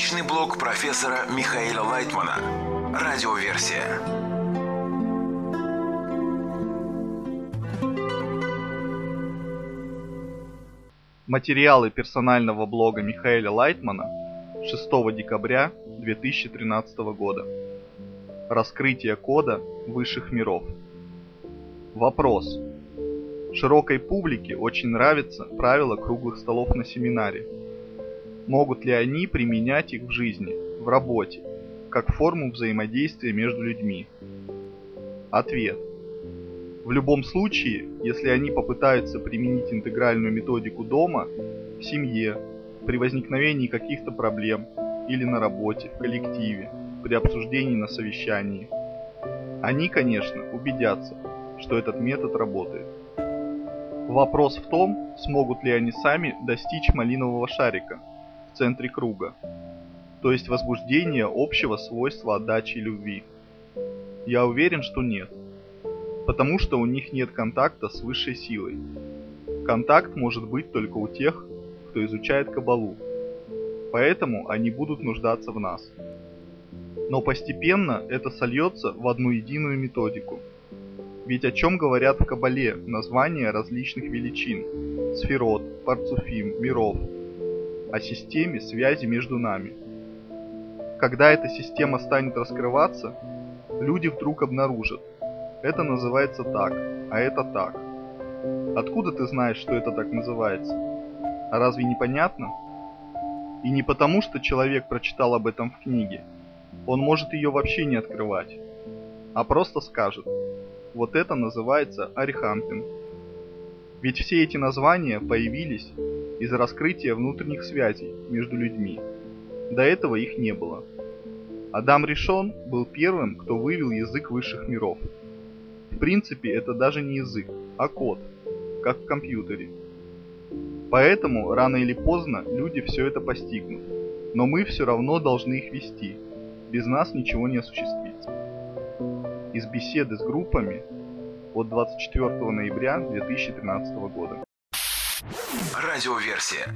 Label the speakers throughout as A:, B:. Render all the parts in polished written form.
A: Научный блог профессора Михаила Лайтмана. Радиоверсия.
B: Материалы персонального блога Михаила Лайтмана 6 декабря 2013 года. Раскрытие кода высших миров. Вопрос. Широкой публике очень нравятся правила круглых столов на семинаре. Могут ли они применять их в жизни, в работе, как форму взаимодействия между людьми? Ответ. В любом случае, если они попытаются применить интегральную методику дома, в семье, при возникновении каких-то проблем или на работе, в коллективе, при обсуждении на совещании, они, конечно, убедятся, что этот метод работает. Вопрос в том, смогут ли они сами достичь малинового шарика в центре круга, то есть возбуждения общего свойства отдачи и любви. Я уверен, что нет. Потому что у них нет контакта с высшей силой. Контакт может быть только у тех, кто изучает Каббалу. Поэтому они будут нуждаться в нас. Но постепенно это сольется в одну единую методику. Ведь о чем говорят в Каббале названия различных величин, сферот, парцуфим, миров? О системе связи между нами. Когда эта система станет раскрываться, люди вдруг обнаружат, это называется так, а это так. Откуда ты знаешь, что это так называется? А разве не понятно? И не потому, что человек прочитал об этом в книге. Он может ее вообще не открывать. А просто скажет, вот это называется арихампин. Ведь все эти названия появились из раскрытия внутренних связей между людьми. До этого их не было. Адам Ришон был первым, кто вывел язык высших миров. В принципе, это даже не язык, а код, как в компьютере. Поэтому, рано или поздно, люди все это постигнут. Но мы все равно должны их вести. Без нас ничего не осуществится. Из беседы с группами от 24 ноября 2013 года.
A: Радиоверсия.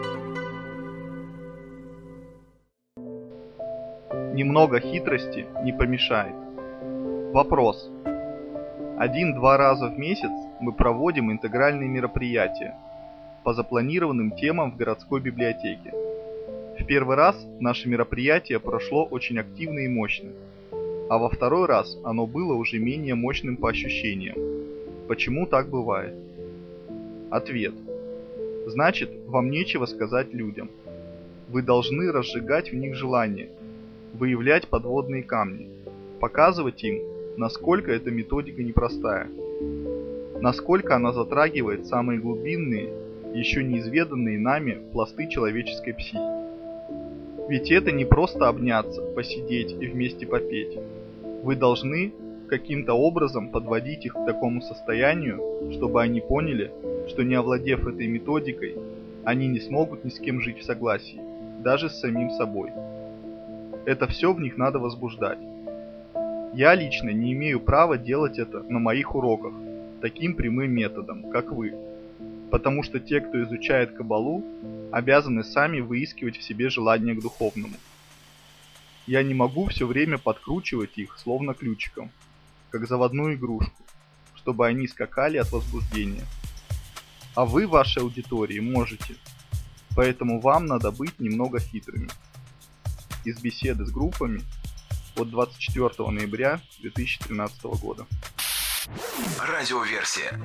B: Немного хитрости не помешает. Вопрос. 1-2 раза в месяц мы проводим интегральные мероприятия по запланированным темам в городской библиотеке. В первый раз наше мероприятие прошло очень активно и мощно, а во второй раз оно было уже менее мощным по ощущениям. Почему так бывает? Ответ. Значит, вам нечего сказать людям. Вы должны разжигать в них желание, выявлять подводные камни, показывать им, насколько эта методика непростая, насколько она затрагивает самые глубинные, еще неизведанные нами пласты человеческой психики. Ведь это не просто обняться, посидеть и вместе попеть. Вы должны каким-то образом подводить их к такому состоянию, чтобы они поняли, что не овладев этой методикой, они не смогут ни с кем жить в согласии, даже с самим собой. Это все в них надо возбуждать. Я лично не имею права делать это на моих уроках, таким прямым методом, как вы. Потому что те, кто изучает Каббалу, обязаны сами выискивать в себе желание к духовному. Я не могу все время подкручивать их, словно ключиком, как заводную игрушку, чтобы они скакали от возбуждения. А вы в вашей аудитории можете, поэтому вам надо быть немного хитрыми. Из беседы с группами от 24 ноября 2013 года.
A: Радиоверсия.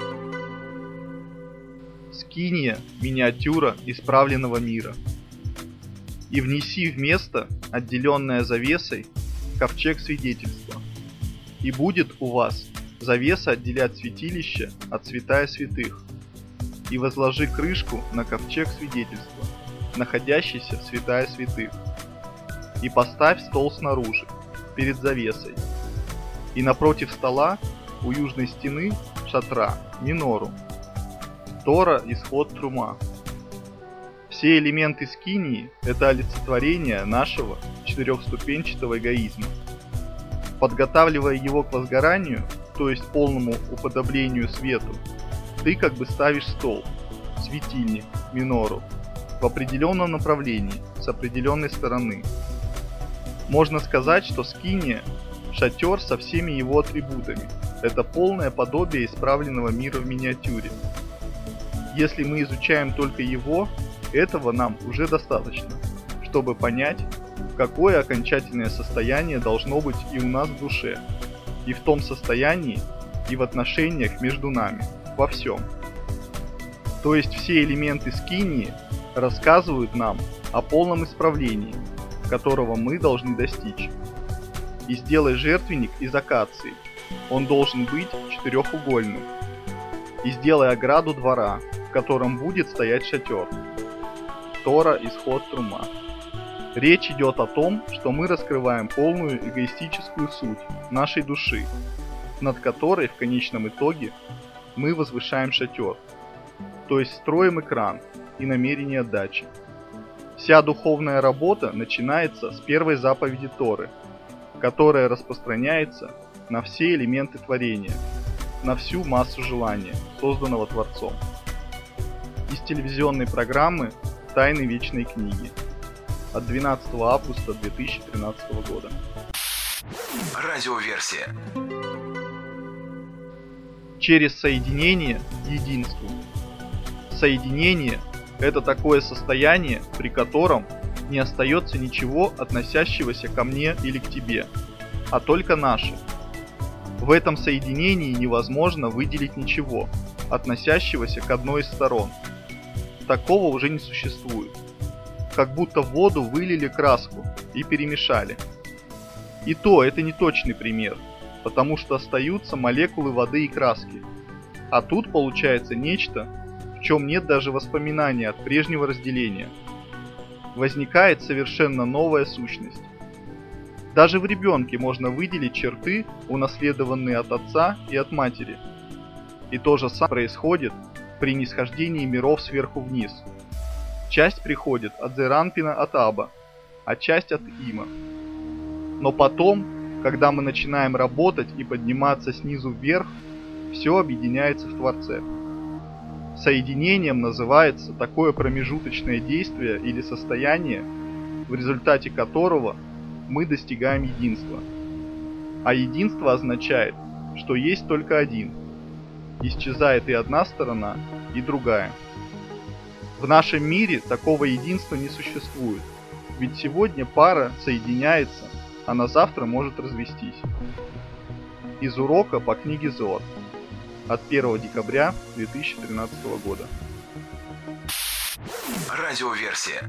B: Скиния – миниатюра исправленного мира. И внеси в место, отделенное завесой, ковчег свидетельства. И будет у вас завеса отделять святилище от святая святых. И возложи крышку на ковчег свидетельства, находящийся в святая святых. И поставь стол снаружи, перед завесой. И напротив стола, у южной стены шатра, минору. Тора, исход, трума. Все элементы скинии – это олицетворение нашего четырехступенчатого эгоизма. Подготавливая его к возгоранию, то есть полному уподоблению свету, ты как бы ставишь стол, светильник, минору, в определенном направлении, с определенной стороны. Можно сказать, что скиния – шатер со всеми его атрибутами. Это полное подобие исправленного мира в миниатюре. Если мы изучаем только его, этого нам уже достаточно, чтобы понять, какое окончательное состояние должно быть и у нас в душе, и в том состоянии, и в отношениях между нами, во всем. То есть все элементы скинии рассказывают нам о полном исправлении, которого мы должны достичь. И сделай жертвенник из акации, он должен быть четырехугольным. И сделай ограду двора, в котором будет стоять шатер. Тора, Исход, Трума. Речь идет о том, что мы раскрываем полную эгоистическую суть нашей души, над которой в конечном итоге мы возвышаем шатер, то есть строим экран и намерение отдачи. Вся духовная работа начинается с первой заповеди Торы, которая распространяется на все элементы творения, на всю массу желания, созданного Творцом. Из телевизионной программы «Тайны вечной книги» от 12 августа 2013 года.
A: Радиоверсия.
B: Через соединение – единству. Соединение – это такое состояние, при котором не остается ничего, относящегося ко мне или к тебе, а только наше. В этом соединении невозможно выделить ничего, относящегося к одной из сторон. Такого уже не существует. Как будто в воду вылили краску и перемешали. И то это не точный пример, потому что остаются молекулы воды и краски. А тут получается нечто, в чем нет даже воспоминания от прежнего разделения. Возникает совершенно новая сущность. Даже в ребенке можно выделить черты, унаследованные от отца и от матери. И то же самое происходит при нисхождении миров сверху вниз. Часть приходит от Зеранпина от Аба, а часть от Има. Но потом, когда мы начинаем работать и подниматься снизу вверх, все объединяется в Творце. Соединением называется такое промежуточное действие или состояние, в результате которого мы достигаем единства. А единство означает, что есть только один. Исчезает и одна сторона, и другая. В нашем мире такого единства не существует, ведь сегодня пара соединяется, а на завтра может развестись. Из урока по книге Зоар от 1 декабря 2013 года.
A: Радиоверсия.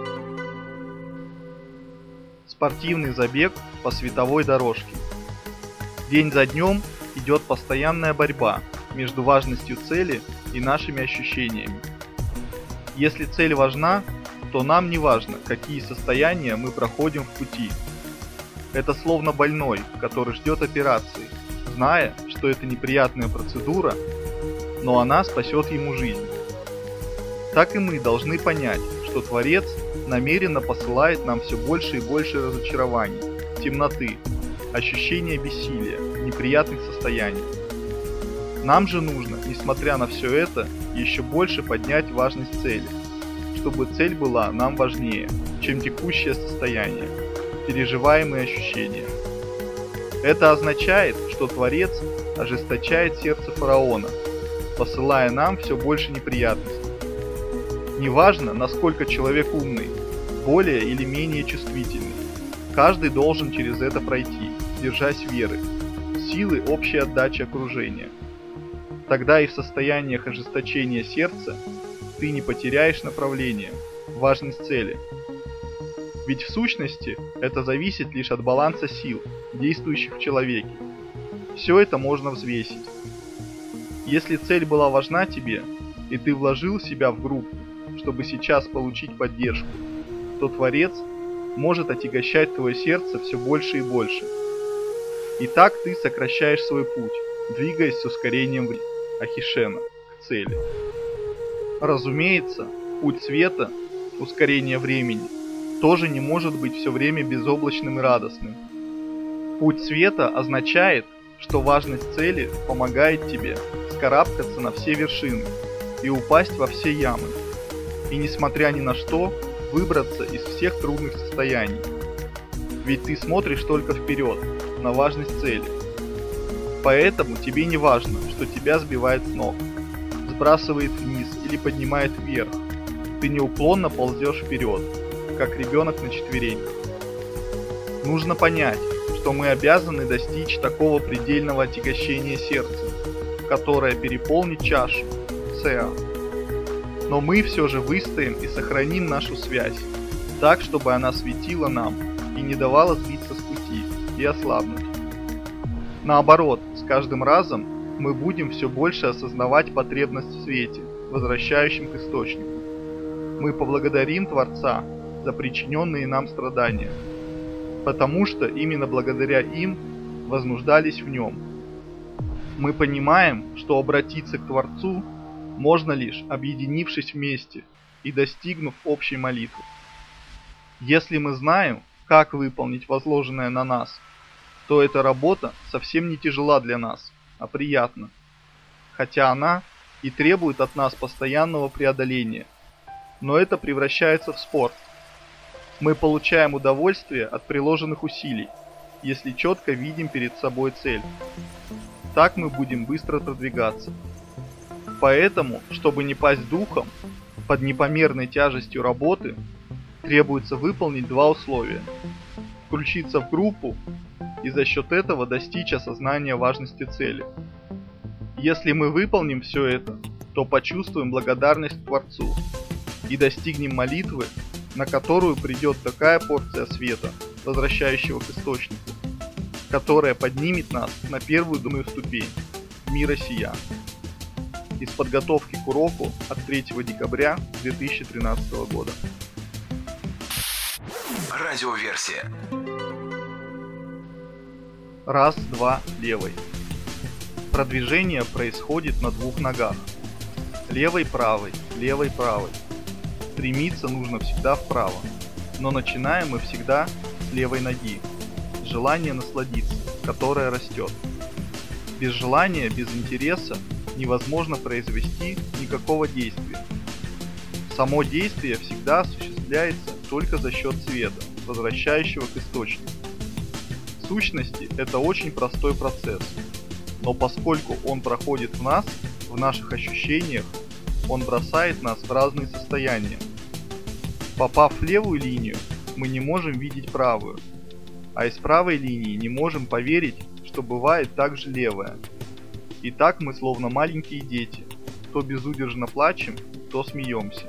B: Спортивный забег по световой дорожке. День за днем идет постоянная борьба между важностью цели и нашими ощущениями. Если цель важна, то нам не важно, какие состояния мы проходим в пути. Это словно больной, который ждет операции, зная, что это неприятная процедура, но она спасет ему жизнь. Так и мы должны понять, что Творец намеренно посылает нам все больше и больше разочарований, темноты, ощущения бессилия, неприятных состояний. Нам же нужно, несмотря на все это, еще больше поднять важность цели, чтобы цель была нам важнее, чем текущее состояние, переживаемые ощущения. Это означает, что Творец ожесточает сердце фараона, посылая нам все больше неприятностей. Неважно, насколько человек умный, более или менее чувствительный, каждый должен через это пройти, держась веры, силы общей отдачи окружения. Тогда и в состояниях ожесточения сердца ты не потеряешь направление, важность цели. Ведь в сущности это зависит лишь от баланса сил, действующих в человеке. Все это можно взвесить. Если цель была важна тебе, и ты вложил себя в группу, чтобы сейчас получить поддержку, то Творец может отягощать твое сердце все больше и больше. И так ты сокращаешь свой путь, двигаясь с ускорением Ахишена к цели. Разумеется, путь света, ускорение времени, тоже не может быть все время безоблачным и радостным. Путь света означает, что важность цели помогает тебе вскарабкаться на все вершины и упасть во все ямы. и, несмотря ни на что, выбраться из всех трудных состояний. Ведь ты смотришь только вперед, на важность цели. Поэтому тебе не важно, что тебя сбивает с ног, сбрасывает вниз или поднимает вверх. Ты неуклонно ползешь вперед, как ребенок на четвереньках. Нужно понять, что мы обязаны достичь такого предельного отягощения сердца, которое переполнит чашу, Сеа. Но мы все же выстоим и сохраним нашу связь, так, чтобы она светила нам и не давала сбиться с пути и ослабнуть. Наоборот, с каждым разом мы будем все больше осознавать потребность в свете, возвращающем к источнику. Мы поблагодарим Творца за причиненные нам страдания, потому что именно благодаря им вознуждались в нем. Мы понимаем, что обратиться к Творцу можно лишь объединившись вместе и достигнув общей молитвы. Если мы знаем, как выполнить возложенное на нас, то эта работа совсем не тяжела для нас, а приятна, хотя она и требует от нас постоянного преодоления, но это превращается в спорт. Мы получаем удовольствие от приложенных усилий, если четко видим перед собой цель. Так мы будем быстро продвигаться. Поэтому, чтобы не пасть духом под непомерной тяжестью работы, требуется выполнить два условия: включиться в группу и за счет этого достичь осознания важности цели. Если мы выполним все это, то почувствуем благодарность к Творцу и достигнем молитвы, на которую придет такая порция света, возвращающего к источнику, которая поднимет нас на первую духовную ступень мира сия. Из подготовки к уроку от 3 декабря 2013 года.
A: Радиоверсия.
B: Раз, два, левой. Продвижение происходит на двух ногах. Левой, правой, левой, правой. Стремиться нужно всегда вправо, но начинаем мы всегда с левой ноги. Желание насладиться, которое растет. Без желания, без интереса невозможно произвести никакого действия. Само действие всегда осуществляется только за счет света, возвращающего к источнику. В сущности, это очень простой процесс, но поскольку он проходит в нас, в наших ощущениях, он бросает нас в разные состояния. Попав в левую линию, мы не можем видеть правую, а из правой линии не можем поверить, что бывает также левая. И так мы словно маленькие дети, то безудержно плачем, то смеемся.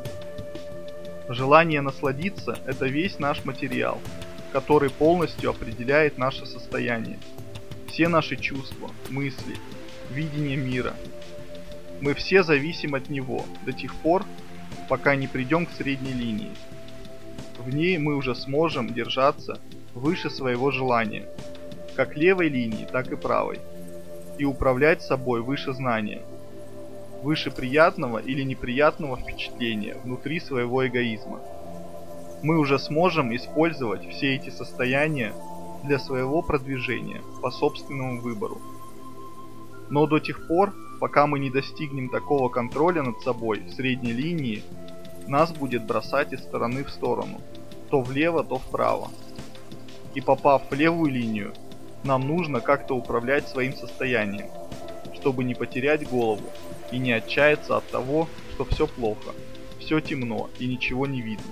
B: Желание насладиться – это весь наш материал, который полностью определяет наше состояние. Все наши чувства, мысли, видение мира. Мы все зависим от него до тех пор, пока не придем к средней линии. В ней мы уже сможем держаться выше своего желания, как левой линии, так и правой, и управлять собой выше знания, выше приятного или неприятного впечатления внутри своего эгоизма. Мы уже сможем использовать все эти состояния для своего продвижения по собственному выбору. Но до тех пор, пока мы не достигнем такого контроля над собой в средней линии, нас будет бросать из стороны в сторону, то влево, то вправо. И попав в левую линию, нам нужно как-то управлять своим состоянием, чтобы не потерять голову и не отчаяться от того, что все плохо, все темно и ничего не видно.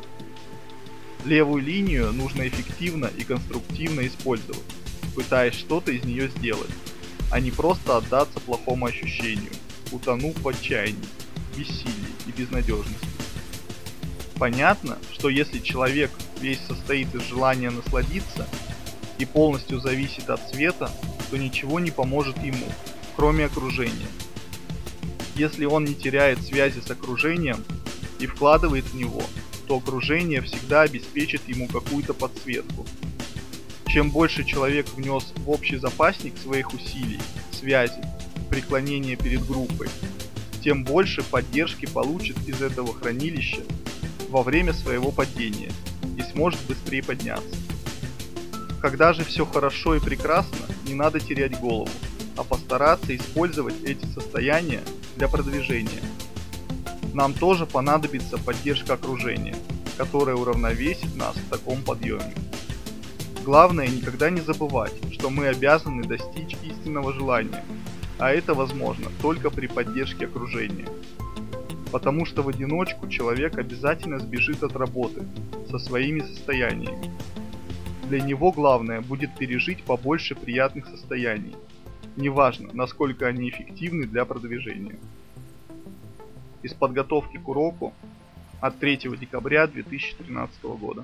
B: Левую линию нужно эффективно и конструктивно использовать, пытаясь что-то из нее сделать, а не просто отдаться плохому ощущению, утонув в отчаянии, бессилии и безнадежности. Понятно, что если человек весь состоит из желания насладиться и полностью зависит от света, то ничего не поможет ему, кроме окружения. Если он не теряет связи с окружением и вкладывает в него, то окружение всегда обеспечит ему какую-то подсветку. Чем больше человек внес в общий запасник своих усилий, связи, преклонения перед группой, тем больше поддержки получит из этого хранилища во время своего падения и сможет быстрее подняться. Когда же все хорошо и прекрасно, не надо терять голову, а постараться использовать эти состояния для продвижения. нам тоже понадобится поддержка окружения, которое уравновесит нас в таком подъеме. Главное никогда не забывать, что мы обязаны достичь истинного желания, а это возможно только при поддержке окружения. Потому что в одиночку человек обязательно сбежит от работы со своими состояниями. Для него главное будет пережить побольше приятных состояний, неважно, насколько они эффективны для продвижения. Из подготовки к уроку от 3 декабря 2013 года.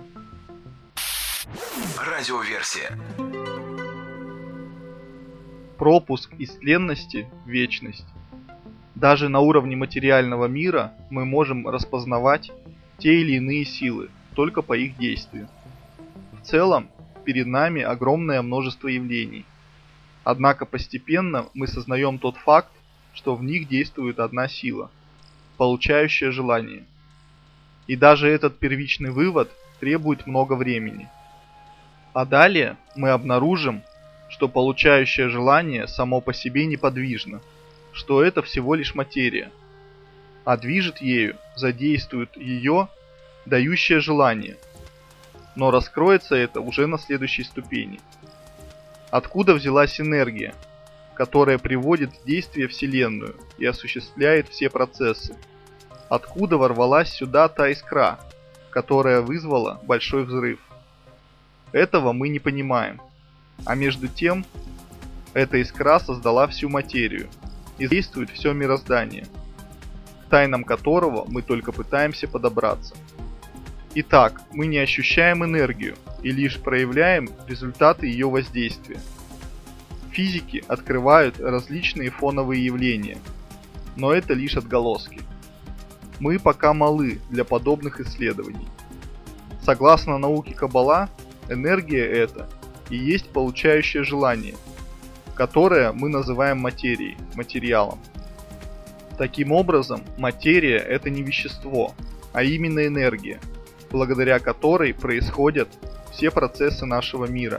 A: Радиоверсия.
B: Пропуск из тленности в вечность. Даже на уровне материального мира мы можем распознавать те или иные силы только по их действию. В целом, перед нами огромное множество явлений. Однако постепенно мы сознаем тот факт, что в них действует одна сила, получающая желание. И даже этот первичный вывод требует много времени. А далее мы обнаружим, что получающее желание само по себе неподвижно, что это всего лишь материя, а движет ею, задействует ее, дающее желание. Но раскроется это уже на следующей ступени. Откуда взялась энергия, которая приводит в действие Вселенную и осуществляет все процессы? Откуда ворвалась сюда та искра, которая вызвала большой взрыв? Этого мы не понимаем. А между тем, эта искра создала всю материю и действует все мироздание, к тайнам которого мы только пытаемся подобраться. Итак, мы не ощущаем энергию и лишь проявляем результаты ее воздействия. Физики открывают различные фоновые явления, но это лишь отголоски. Мы пока малы для подобных исследований. Согласно науке Каббала, энергия это и есть получающее желание, которое мы называем материей, материалом. Таким образом, материя – это не вещество, а именно энергия, благодаря которой происходят все процессы нашего мира.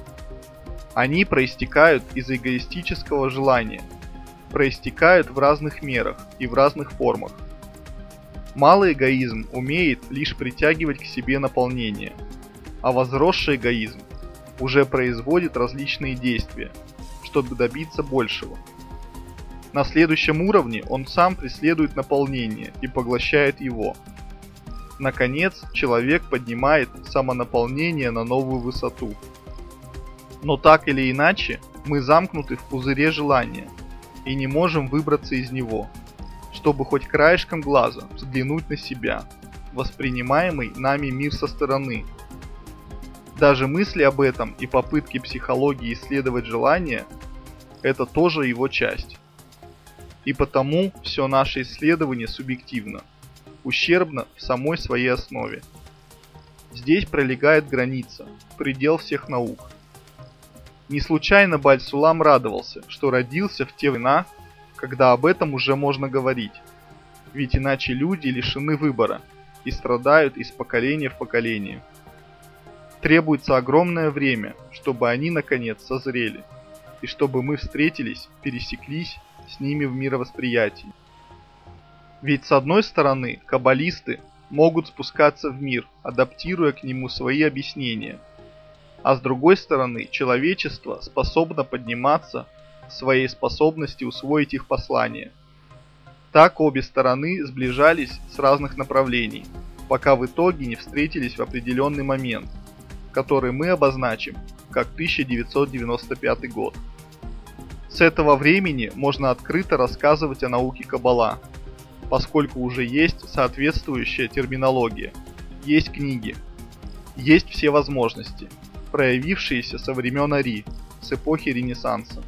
B: Они проистекают из эгоистического желания, проистекают в разных мерах и в разных формах. Малый эгоизм умеет лишь притягивать к себе наполнение, а возросший эгоизм уже производит различные действия, чтобы добиться большего. На следующем уровне он сам преследует наполнение и поглощает его. Наконец, человек поднимает самонаполнение на новую высоту. Но так или иначе, мы замкнуты в пузыре желания и не можем выбраться из него, чтобы хоть краешком глаза взглянуть на себя, воспринимаемый нами мир со стороны. Даже мысли об этом и попытки психологии исследовать желание – это тоже его часть. И потому все наше исследование субъективно, ущербно в самой своей основе. Здесь пролегает граница, предел всех наук. Не случайно Баль-Сулам радовался, что родился в те времена, когда об этом уже можно говорить, ведь иначе люди лишены выбора и страдают из поколения в поколение. Требуется огромное время, чтобы они наконец созрели, и чтобы мы встретились, пересеклись с ними в мировосприятии. Ведь с одной стороны, каббалисты могут спускаться в мир, адаптируя к нему свои объяснения, а с другой стороны, человечество способно подниматься в своей способности усвоить их послания. Так обе стороны сближались с разных направлений, пока в итоге не встретились в определенный момент, который мы обозначим как 1995 год. С этого времени можно открыто рассказывать о науке Каббала, поскольку уже есть соответствующая терминология, есть книги, есть все возможности, проявившиеся со времен Ари, с эпохи Ренессанса.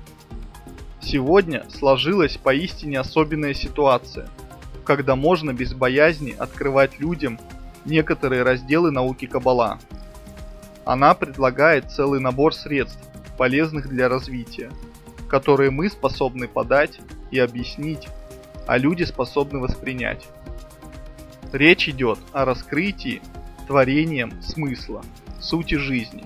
B: Сегодня сложилась поистине особенная ситуация, когда можно без боязни открывать людям некоторые разделы науки Каббала. Она предлагает целый набор средств, полезных для развития, которые мы способны подать и объяснить, а люди способны воспринять. Речь идет о раскрытии творением смысла, сути жизни.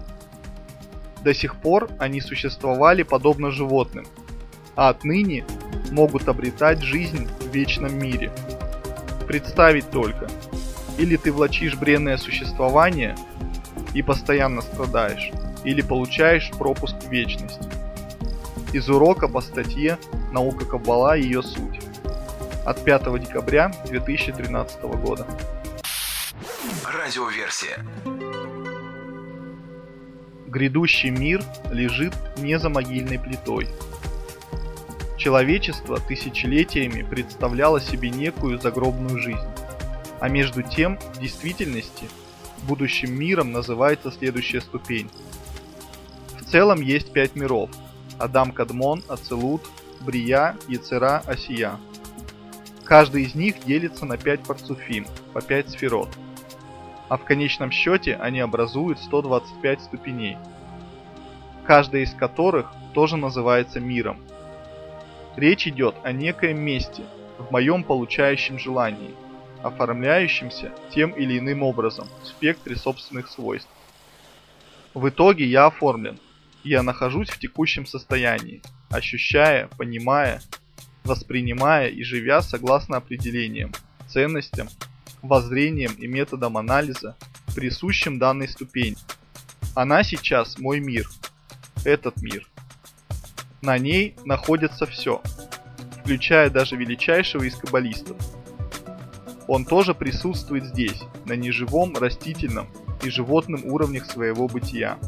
B: До сих пор они существовали подобно животным, а отныне могут обретать жизнь в вечном мире. представить только, или ты влачишь бренное существование и постоянно страдаешь, или получаешь пропуск в вечность. Из урока по статье «Наука Каббала и ее суть» от 5 декабря 2013 года.
A: Радиоверсия.
B: Грядущий мир лежит не за могильной плитой. Человечество тысячелетиями представляло себе некую загробную жизнь, а между тем, в действительности, будущим миром называется следующая ступень. В целом есть 5 миров: Адам Кадмон, Ацелут, Брия, Ецера, Осия. Каждый из них делится на 5 парцуфим, по 5 сферот. А в конечном счете они образуют 125 ступеней, каждая из которых тоже называется миром. Речь идет о некоем месте, в моем получающем желании, оформляющемся тем или иным образом в спектре собственных свойств. В итоге я оформлен, я нахожусь в текущем состоянии, ощущая, понимая, воспринимая и живя согласно определениям, ценностям, воззрениям и методам анализа, присущим данной ступени. Она сейчас мой мир, этот мир. На ней находится все, включая даже величайшего из каббалистов. Он тоже присутствует здесь, на неживом, растительном и животном уровнях своего бытия.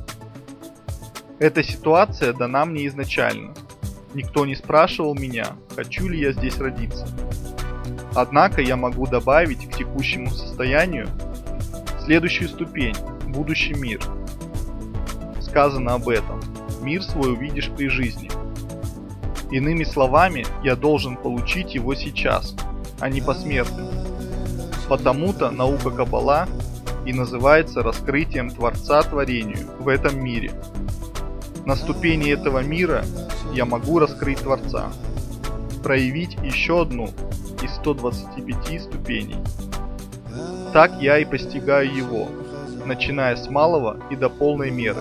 B: Эта ситуация дана мне изначально. Никто не спрашивал меня, хочу ли я здесь родиться. Однако я могу добавить к текущему состоянию следующую ступень – будущий мир. Сказано об этом: мир свой увидишь при жизни. Иными словами, я должен получить его сейчас, а не посмертно. Потому-то наука Каббала и называется раскрытием Творца творению в этом мире. На ступени этого мира я могу раскрыть Творца, проявить еще одну из 125 ступеней. Так я и постигаю его, начиная с малого и до полной меры.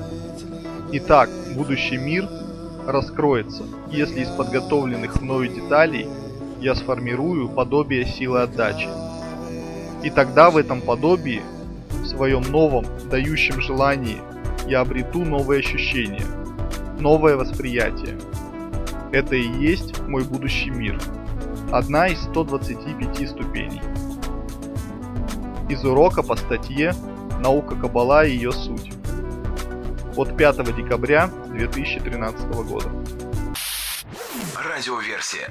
B: Итак, будущий мир раскроется, если из подготовленных мною деталей я сформирую подобие силы отдачи. И тогда в этом подобии, в своем новом, дающем желании, я обрету новые ощущения, новое восприятие. Это и есть мой будущий мир, одна из 125 ступеней. Из урока по статье «Наука Каббала и ее суть» от 5 декабря 2013 года.
A: Радиоверсия.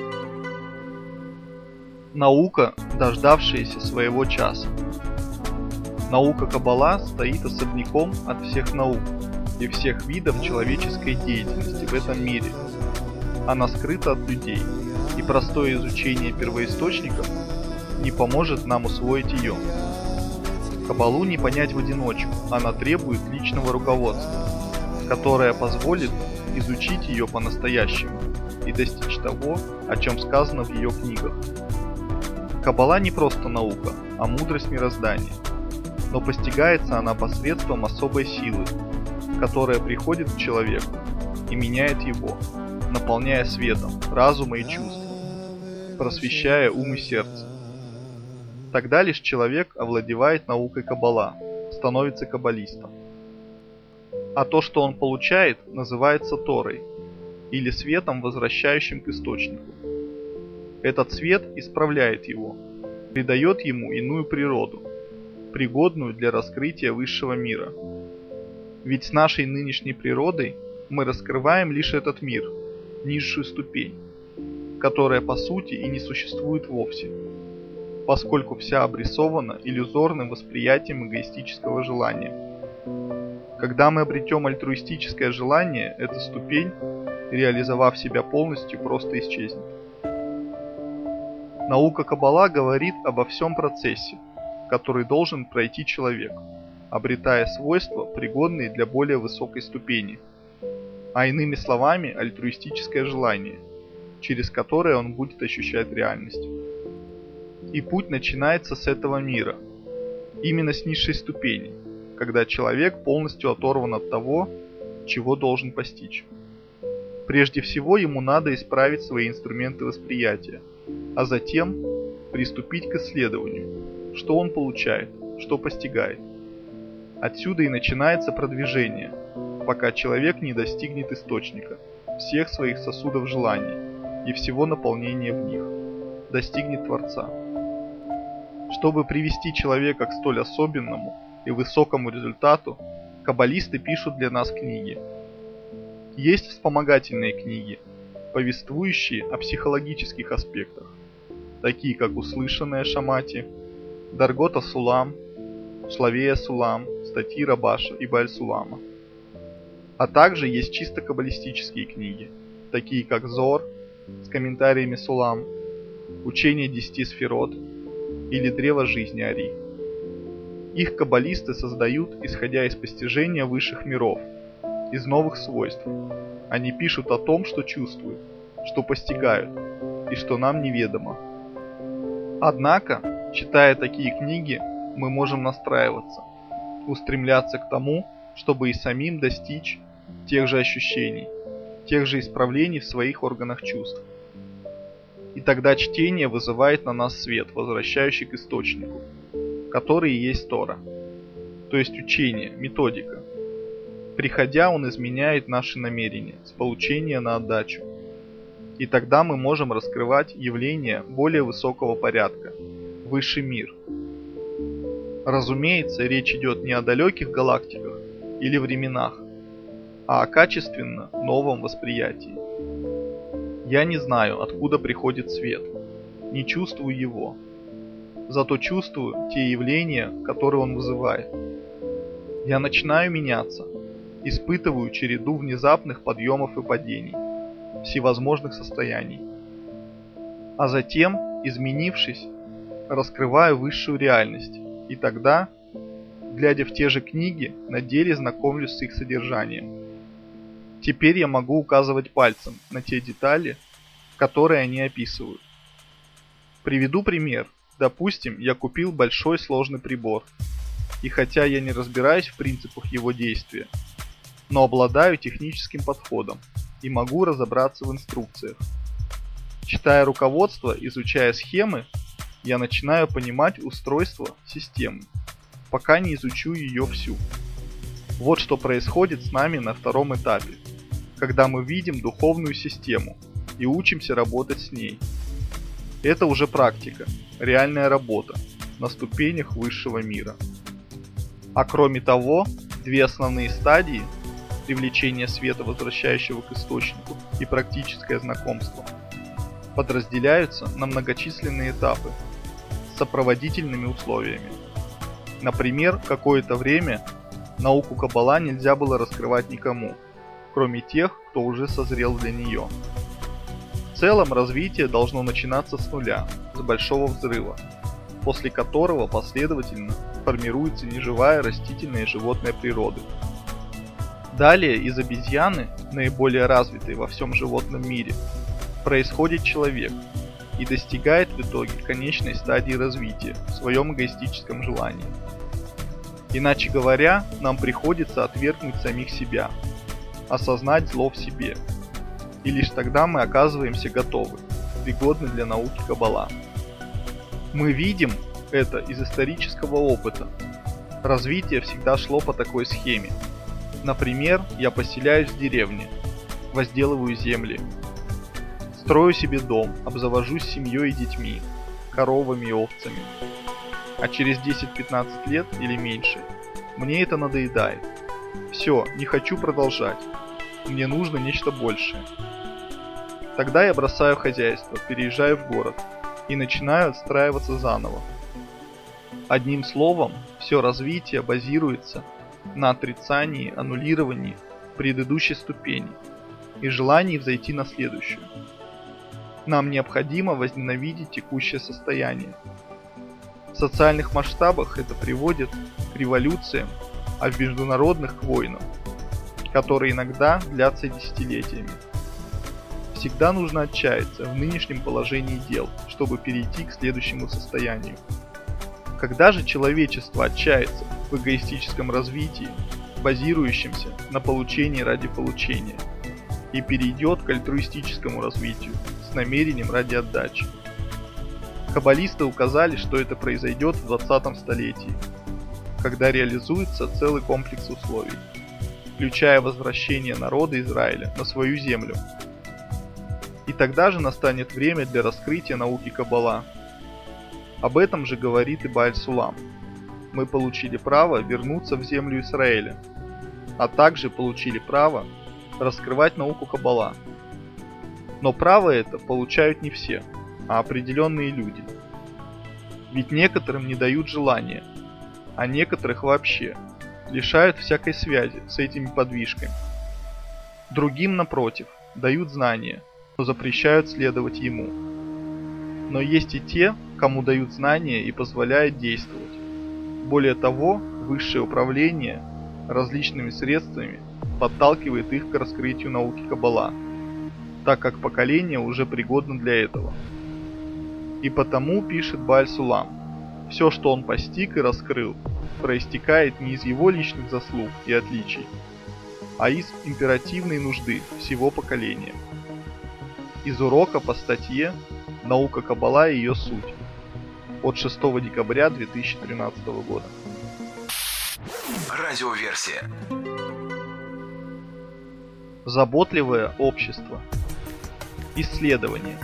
B: Наука, дождавшаяся своего часа. Наука Каббала стоит особняком от всех наук и всех видов человеческой деятельности в этом мире. Она скрыта от людей, и простое изучение первоисточников не поможет нам усвоить ее. Каббалу не понять в одиночку, она требует личного руководства, которое позволит изучить ее по-настоящему и достичь того, о чем сказано в ее книгах. Каббала не просто наука, а мудрость мироздания, но постигается она посредством особой силы, которая приходит к человеку и меняет его, наполняя светом разума и чувств, просвещая ум и сердце. Тогда лишь человек овладевает наукой Каббала, становится каббалистом. А то, что он получает, называется Торой, или светом, возвращающим к источнику. Этот свет исправляет его, придает ему иную природу, пригодную для раскрытия высшего мира. Ведь с нашей нынешней природой мы раскрываем лишь этот мир, низшую ступень, которая по сути и не существует вовсе, поскольку вся обрисована иллюзорным восприятием эгоистического желания. Когда мы обретем альтруистическое желание, эта ступень, реализовав себя полностью, просто исчезнет. Наука Каббала говорит обо всем процессе, который должен пройти человек, обретая свойства, пригодные для более высокой ступени, а иными словами альтруистическое желание, через которое он будет ощущать реальность. И путь начинается с этого мира, именно с низшей ступени, когда человек полностью оторван от того, чего должен постичь. Прежде всего ему надо исправить свои инструменты восприятия, а затем приступить к исследованию, что он получает, что постигает. Отсюда и начинается продвижение, пока человек не достигнет источника всех своих сосудов желаний и всего наполнения в них, достигнет Творца. Чтобы привести человека к столь особенному и высокому результату, каббалисты пишут для нас книги. Есть вспомогательные книги, повествующие о психологических аспектах, такие как «Услышанное Шамати», «Даргота Сулам», «Шлавея Сулам», статьи Рабаша и Бааль-Сулама. А также есть чисто каббалистические книги, такие как «Зор» с комментариями Сулам, «Учение 10 сферот» или «Древо жизни Ари». Их каббалисты создают, исходя из постижения высших миров, из новых свойств. Они пишут о том, что чувствуют, что постигают и что нам неведомо. Однако, читая такие книги, мы можем настраиваться, устремляться к тому, чтобы и самим достичь тех же ощущений, тех же исправлений в своих органах чувств. И тогда чтение вызывает на нас свет, возвращающий к источнику, который и есть Тора, то есть учение, методика. Приходя, он изменяет наши намерения с получения на отдачу. И тогда мы можем раскрывать явления более высокого порядка, высший мир. Разумеется, речь идет не о далеких галактиках или временах, а о качественно новом восприятии. Я не знаю, откуда приходит свет, не чувствую его, зато чувствую те явления, которые он вызывает. Я начинаю меняться, испытываю череду внезапных подъемов и падений, всевозможных состояний. А затем, изменившись, раскрываю высшую реальность, и тогда, глядя в те же книги, на деле знакомлюсь с их содержанием. Теперь я могу указывать пальцем на те детали, которые они описывают. Приведу пример. Допустим, я купил большой сложный прибор, и хотя я не разбираюсь в принципах его действия, но обладаю техническим подходом и могу разобраться в инструкциях. Читая руководство, изучая схемы, я начинаю понимать устройство системы, пока не изучу ее всю. Вот что происходит с нами на втором этапе, когда мы видим духовную систему и учимся работать с ней. Это уже практика, реальная работа на ступенях высшего мира. А кроме того, две основные стадии – привлечение света, возвращающего к источнику, и практическое знакомство – подразделяются на многочисленные этапы с сопроводительными условиями. Например, какое-то время науку Каббала нельзя было раскрывать никому, кроме тех, кто уже созрел для нее. В целом развитие должно начинаться с нуля, с большого взрыва, после которого последовательно формируется неживая растительная и животная природы. Далее из обезьяны, наиболее развитой во всем животном мире, происходит человек и достигает в итоге конечной стадии развития в своем эгоистическом желании. Иначе говоря, нам приходится отвергнуть самих себя, осознать зло в себе, и лишь тогда мы оказываемся готовы, пригодны для науки Каббала. Мы видим это из исторического опыта. Развитие всегда шло по такой схеме. Например, я поселяюсь в деревне, возделываю земли, строю себе дом, обзавожусь семьей и детьми, коровами и овцами. А через 10-15 лет или меньше мне это надоедает. Все, не хочу продолжать. Мне нужно нечто большее. Тогда я бросаю хозяйство, переезжаю в город и начинаю отстраиваться заново. Одним словом, все развитие базируется на отрицании, аннулировании предыдущей ступени и желании взойти на следующую. Нам необходимо возненавидеть текущее состояние. В социальных масштабах это приводит к революциям, а в международных к войнам, которые иногда длятся десятилетиями. Всегда нужно отчаяться в нынешнем положении дел, чтобы перейти к следующему состоянию. Когда же человечество отчается в эгоистическом развитии, базирующемся на получении ради получения, и перейдет к альтруистическому развитию с намерением ради отдачи? Каббалисты указали, что это произойдет в 20 столетии, когда реализуется целый комплекс условий, включая возвращение народа Израиля на свою землю. И тогда же настанет время для раскрытия науки Каббала. Об этом же говорит и Бааль-Сулам. Мы получили право вернуться в землю Израиля, а также получили право раскрывать науку Каббала. Но право это получают не все, а определенные люди. Ведь некоторым не дают желания, а некоторых вообще лишают всякой связи с этими подвижками. Другим, напротив, дают знания, но запрещают следовать ему. Но есть и те, кому дают знания и позволяют действовать. Более того, высшее управление различными средствами подталкивает их к раскрытию науки Каббала, так как поколение уже пригодно для этого. И потому, пишет Бааль-Сулам, все, что он постиг и раскрыл, проистекает не из его личных заслуг и отличий, а из императивной нужды всего поколения. Из урока по статье «Наука Каббала и ее суть» от 6 декабря 2013 года.
A: Радиоверсия.
B: Заботливое общество. Исследование.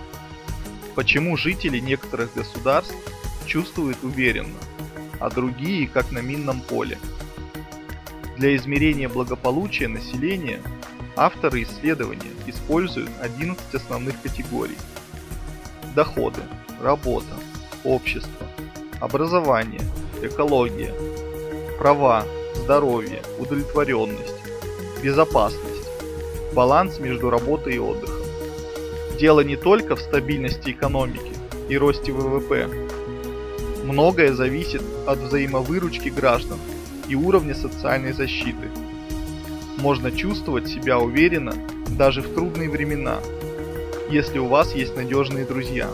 B: Почему жители некоторых государств чувствуют уверенно, а другие как на минном поле? Для измерения благополучия населения авторы исследования используют 11 основных категорий: доходы, работа, общество, образование, экология, права, здоровье, удовлетворенность, безопасность, баланс между работой и отдыхом. Дело не только в стабильности экономики и росте ВВП. Многое зависит от взаимовыручки граждан и уровня социальной защиты. Можно чувствовать себя уверенно даже в трудные времена, если у вас есть надежные друзья.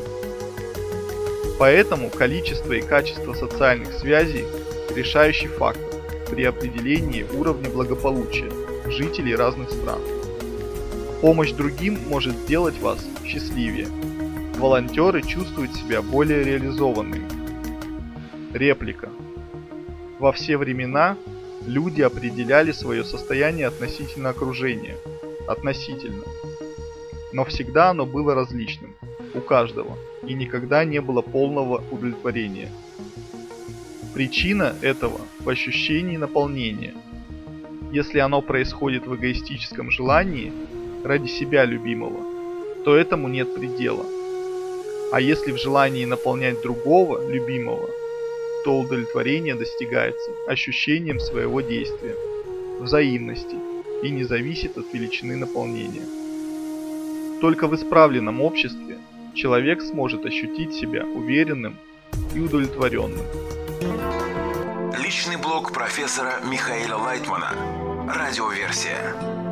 B: Поэтому количество и качество социальных связей – решающий фактор при определении уровня благополучия жителей разных стран. Помощь другим может сделать вас счастливее. Волонтеры чувствуют себя более реализованными. Реплика. Во все времена люди определяли свое состояние относительно окружения. Относительно. Но всегда оно было различным, у каждого, и никогда не было полного удовлетворения. Причина этого в ощущении наполнения. Если оно происходит в эгоистическом желании, ради себя любимого, то этому нет предела. А если в желании наполнять другого, любимого, то удовлетворение достигается ощущением своего действия, взаимности и не зависит от величины наполнения. Только в исправленном обществе человек сможет ощутить себя уверенным и удовлетворенным.
A: Личный блог профессора Михаила Лайтмана. Радиоверсия.